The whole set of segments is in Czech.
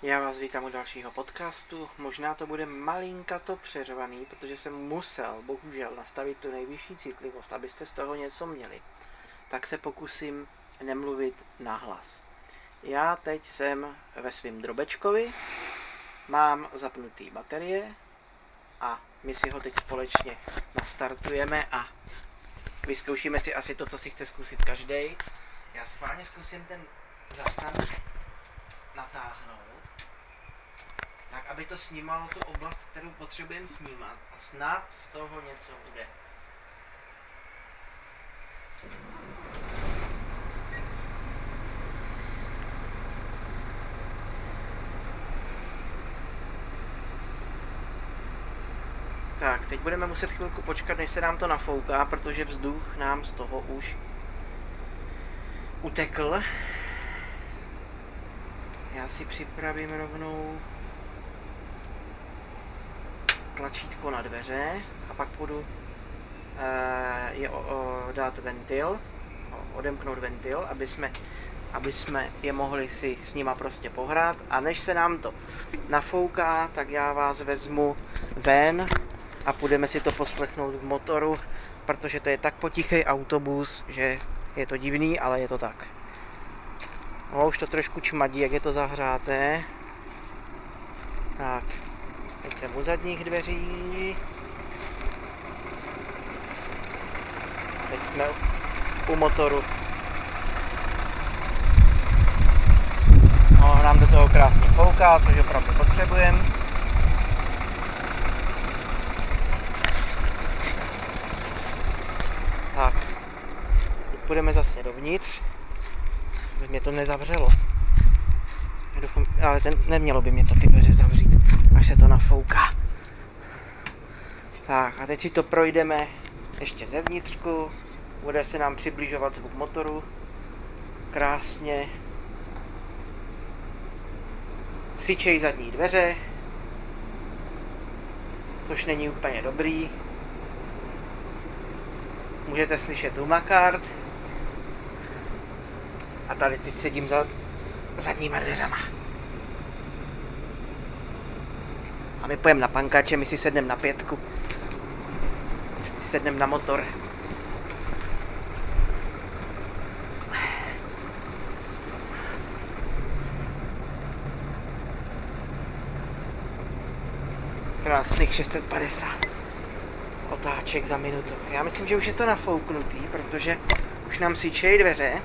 Já vás vítám u dalšího podcastu. Možná to bude malinkato přeřvaný, protože jsem musel, bohužel, nastavit tu nejvyšší citlivost, abyste z toho něco měli. Tak se pokusím nemluvit nahlas. Já teď jsem ve svém drobečkovi, mám zapnutý baterie a my si ho teď společně nastartujeme a vyzkoušíme si asi to, co si chce zkusit každý. Já schválně zkusím ten záznam natáhnout, tak aby to snímalo tu oblast, kterou potřebujeme snímat, a snad z toho něco bude. Tak, teď budeme muset chvilku počkat, než se nám to nafouká, protože vzduch nám z toho už utekl. Já si připravím rovnou tlačítko na dveře a pak budu dát ventil, odemknout ventil, aby jsme je mohli si s nima prostě pohrát, a než se nám to nafouká, tak já vás vezmu ven a půjdeme si to poslechnout v motoru, protože to je tak potichý autobus, že je to divný, ale je to tak. No, už to trošku čmadí, jak je to zahřáté. Tak, teď jsem u zadních dveří. Teď jsme u motoru. No, nám do toho krásně fouká, což opravdu potřebujeme. Tak, teď půjdeme zase dovnitř. Aby mě to nezavřelo. Ale nemělo by mě to ty dveře zavřít, až se to nafouká. Tak a teď si to projdeme ještě zevnitřku. Bude se nám přibližovat zvuk motoru. Krásně. Syčej zadní dveře. Což není úplně dobrý. Můžete slyšet umakart. A tady teď sedím za zadníma dveřama. A my pojeme na pankáče, my si sedneme na 5. Si sedneme na motor. Krásných 650 otáček za minutu. Já myslím, že už je to nafouknutý, protože už nám syčejí dveře.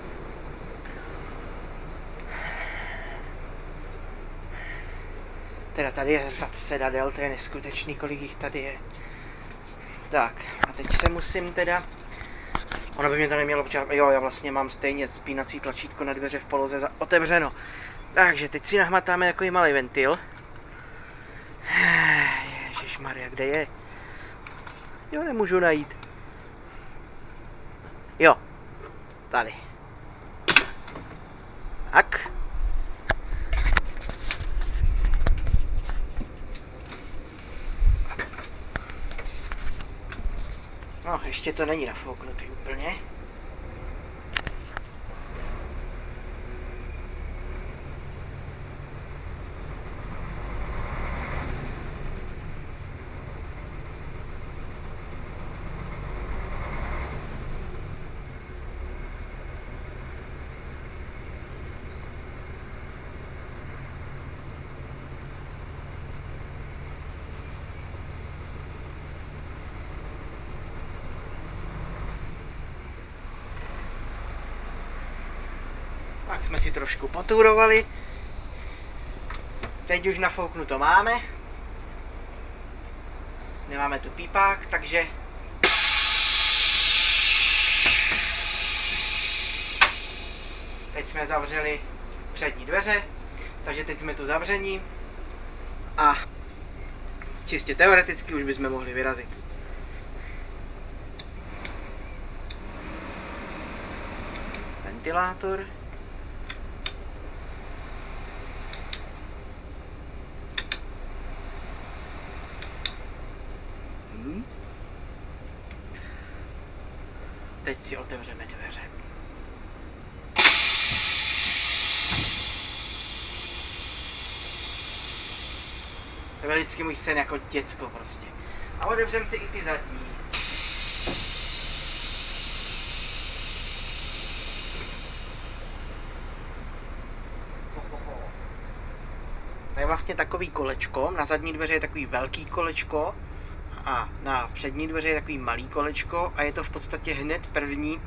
Teda tady je řad sedadel, to je neskutečný, kolik jich tady je. Tak, a teď se musím teda... Ono by mě to nemělo počítat. Jo, já vlastně mám stejně spínací tlačítko na dveře v poloze otevřeno. Takže teď si nahmatáme takový malý ventil. Ježišmarja, kde je? Jo, nemůžu najít. Jo, tady. Tak. No, ještě to není nafouknutý úplně. Tak jsme si trošku poturovali. Teď už nafouknuto máme. Nemáme tu pípák, takže... Teď jsme zavřeli přední dveře, takže teď jsme tu zavření. A čistě teoreticky už bychom mohli vyrazit. Ventilátor. Teď si otevřeme dveře. To byl vždycky můj sen jako děcko prostě. A otevřem si i ty zadní. To je vlastně takový kolečko, na zadní dveře je takový velký kolečko a na přední dveře je takový malý kolečko a je to v podstatě hned první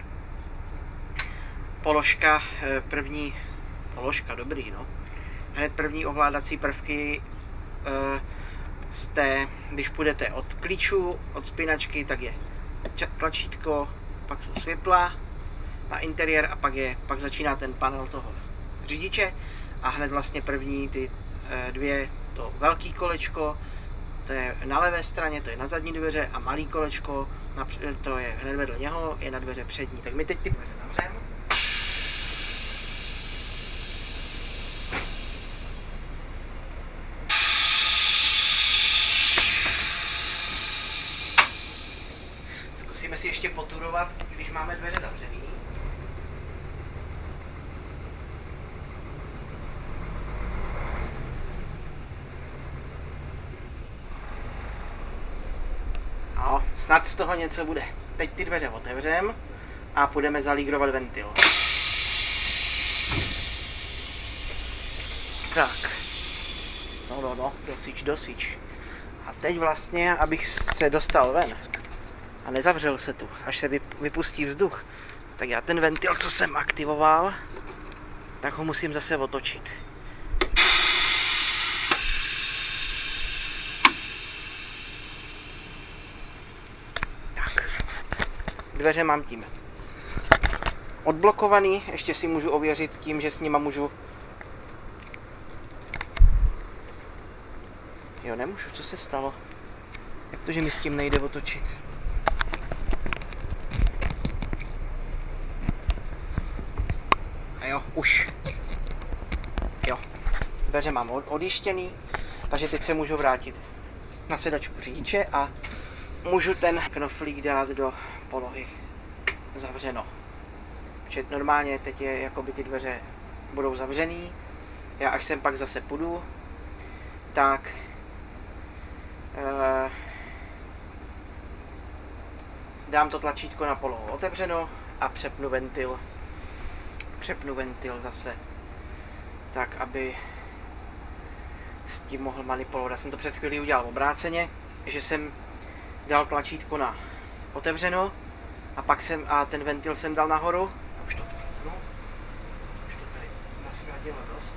položka, dobrý no. Hned první ovládací prvky když půjdete od klíčů, od spínačky, tak je tlačítko, pak jsou světla na interiér a pak začíná ten panel toho řidiče a hned vlastně první ty dvě, to velký kolečko, to je na levé straně, to je na zadní dveře a malý kolečko, to je hned vedle něho, je na dveře přední. Tak my teď ty dveře zavřeme. Zkusíme si ještě poturovat, když máme dveře zavřený. No, snad z toho něco bude. Teď ty dveře otevřem a půjdeme zalígrovat ventil. Tak. No, dosič. A teď vlastně, abych se dostal ven a nezavřel se tu, až se vypustí vzduch, tak já ten ventil, co jsem aktivoval, tak ho musím zase otočit. Dveře mám tím odblokovaný, ještě si můžu ověřit tím, že s nima můžu... Jo, nemůžu, co se stalo? Jak to, že mi s tím nejde otočit? A jo, už. Jo, dveře mám odjištěný, takže teď se můžu vrátit na sedačku řidiče a můžu ten knoflík dát do polohy zavřeno. Protože normálně teď je jakoby ty dveře budou zavřený. Já až sem pak zase půjdu, tak dám to tlačítko na polohu otevřeno a přepnu ventil zase tak, aby s tím mohl manipulovat. Já jsem to před chvílí udělal obráceně, že jsem dal tlačítko na otevřeno a ten ventil jsem dal nahoru. Už to chcípnu. Už to tady nasvádilo dost.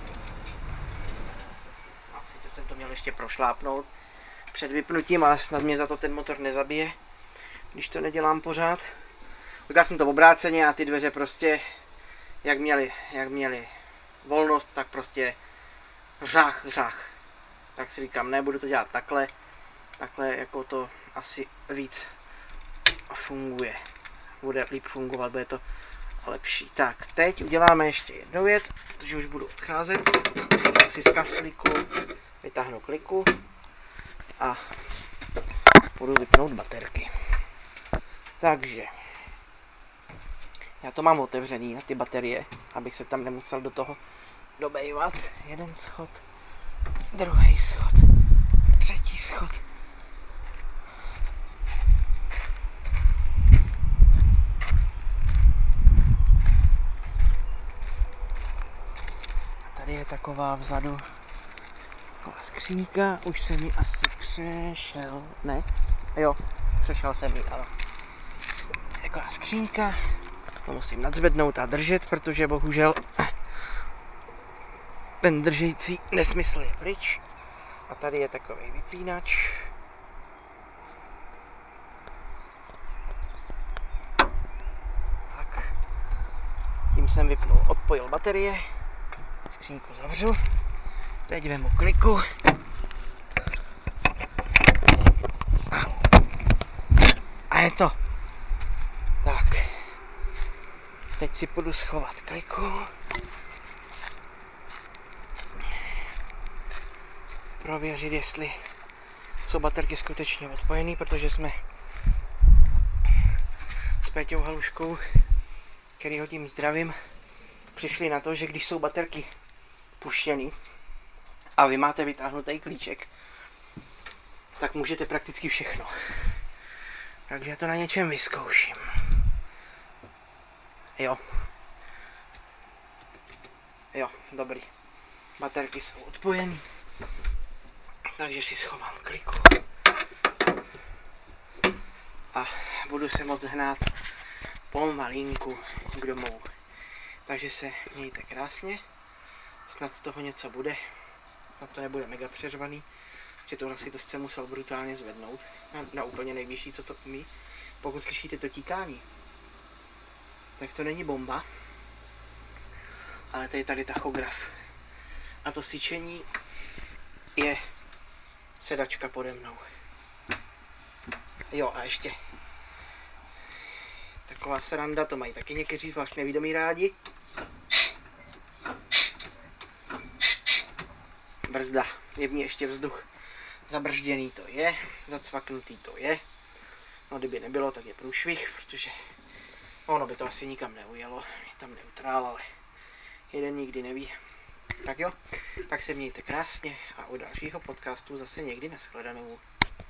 A sice jsem to měl ještě prošlápnout před vypnutím, ale snad mě za to ten motor nezabije, když to nedělám pořád. Udělal jsem to obráceně a ty dveře prostě, jak měly volnost, tak prostě řách. Tak si říkám, ne, budu to dělat takhle jako to asi víc funguje. Bude líp fungovat, bude to lepší. Tak, teď uděláme ještě jednu věc, protože už budu odcházet. Tak si z kastlíku vytáhnu kliku a budu vypnout baterky. Takže já to mám otevřený na ty baterie, abych se tam nemusel do toho dobejvat. Jeden schod, druhý schod, třetí schod. Tady je taková vzadu taková skřínka, už jsem ji asi přešel, ne? Jo, přešel jsem ji, ano. Taková skřínka, to musím nadzvednout a držet, protože bohužel ten držející nesmysl je pryč. A tady je takový vypínač. Tak, tím jsem vypnul, odpojil baterie. Skřínku zavřu, teď vemu kliku a je to. Tak, teď si půjdu schovat kliku, prověřit, jestli jsou baterky skutečně odpojený, protože jsme s Péťou Haluškou, který ho tím zdravím, přišli na to, že když jsou baterky puštěný a vy máte vytáhnutý klíček tak můžete prakticky všechno. Takže já to na něčem vyzkouším. Jo. Jo, dobrý. Baterky jsou odpojený. Takže si schovám kliku. A budu se moc hnát pomalinku k domů. Takže se mějte krásně. Snad z toho něco bude. Snad to nebude mega přeřvaný. Že tohle si to jsem musel brutálně zvednout. Na úplně nejvyšší, co to umí. Pokud slyšíte to tíkání, tak to není bomba. Ale to je tady tachograf. A to syčení je sedačka pode mnou. Jo, a ještě taková sranda, to mají taky někteří zvlášť nevědomí rádi. Brzda, je v ní ještě vzduch. Zabržděný to je, zacvaknutý to je. No kdyby nebylo, tak je průšvih, protože ono by to asi nikam neujelo. Je tam neutrál, ale jeden nikdy neví. Tak jo, tak se mějte krásně a u dalšího podcastu zase někdy nashledanou.